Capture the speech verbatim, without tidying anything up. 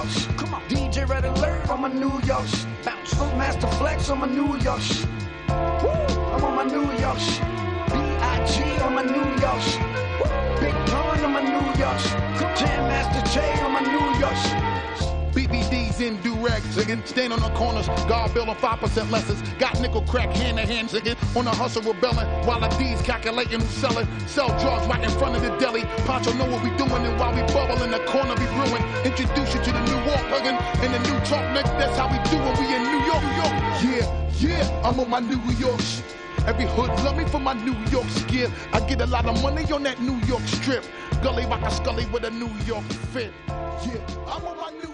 York shit. Come on. D J Red Alert on my New York shit. Bounce from Master Flex on my New York shit. Woo! I'm on my New York shit. B I G on my New York shit. Big Pun on my New York shit. Jam Master J on my New York shit. B B Ds in do-rag, ziggin', stand on the corners, guard bill on five percent lessons, got nickel crack hand to hand, ziggin', on the hustle rebelling, while the D's calculating who's selling, sell drugs right in front of the deli, Pancho know what we doing, and while we bubble in the corner be brewing, introduce you to the new walk, huggin', and the new talk, nigga, that's how we do it, we in New York, New York, yeah, yeah, I'm on my New York shit. Every hood love me for my New York skill. I get a lot of money on that New York strip. Gully rock a scully with a New York fit. Yeah, I'm on my New